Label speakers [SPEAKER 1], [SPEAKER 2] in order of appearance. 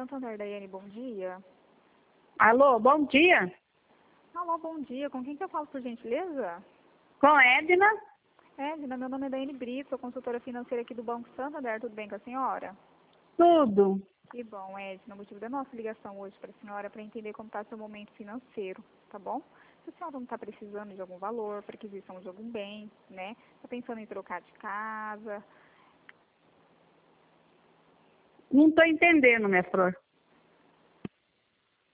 [SPEAKER 1] Santander, Daiane, bom dia.
[SPEAKER 2] Alô, bom dia.
[SPEAKER 1] Alô, bom dia. Com quem que eu falo, por gentileza?
[SPEAKER 2] Com Edna.
[SPEAKER 1] Edna, meu nome é Daiane Brito, sou consultora financeira aqui do Banco Santander. Tudo bem com a senhora?
[SPEAKER 2] Tudo.
[SPEAKER 1] Que bom, Edna. O motivo da nossa ligação hoje para a senhora é para entender como está seu momento financeiro, tá bom? Se a senhora não está precisando de algum valor, para aquisição de algum bem, né? Está pensando em trocar de casa.
[SPEAKER 2] Não estou entendendo, minha flor.